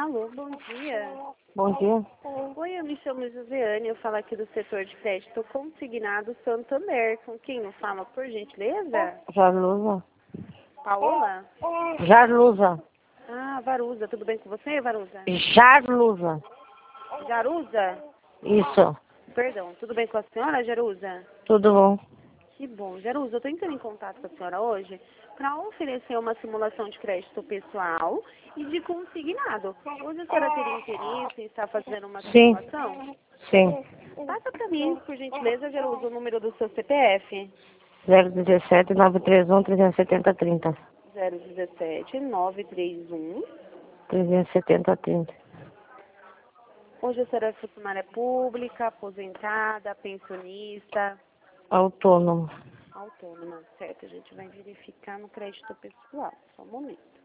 Alô, bom dia. Bom dia. Oi, eu me chamo Josiane, eu falo aqui do setor de crédito consignado Santander. Com quem eu falo, por gentileza? Jarluza. Paola? Jarluza. Ah, Varuza, tudo bem com você, Varuza? Jarluza. Jaruza? Isso. Perdão, tudo bem com a senhora, Jaruza? Tudo bom? Que bom. Jaruza, eu estou entrando em contato com a senhora hoje para oferecer uma simulação de crédito pessoal e de consignado. Hoje a senhora teria interesse em estar fazendo uma Sim. simulação? Sim. Passa para mim, por gentileza, Jaruza, o número do seu CPF. 017 931 370 30. 017 931. 370 30. Hoje a senhora é funcionária pública, aposentada, pensionista, Autônomo. autônoma, certo? A gente vai verificar no crédito pessoal. Só um momento.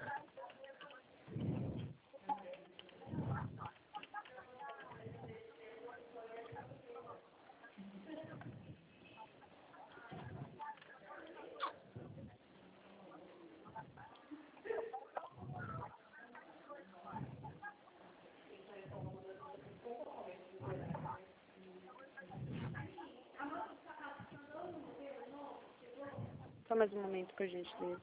Só mais um momento, por gentileza.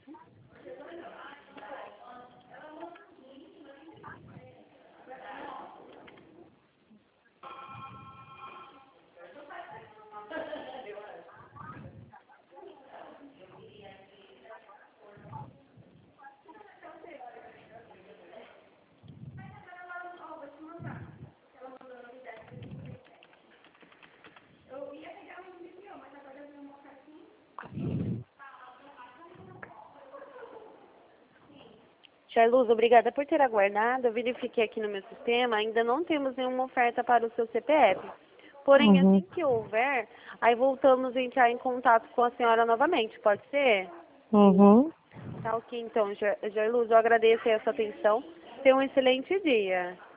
Charluz, obrigada por ter aguardado. Eu verifiquei aqui no meu sistema, ainda não temos nenhuma oferta para o seu CPF. Porém, assim que houver, aí voltamos a entrar em contato com a senhora novamente, pode ser? Uhum. Tá ok, então, Charluz, eu agradeço aí a sua atenção. Tenha um excelente dia.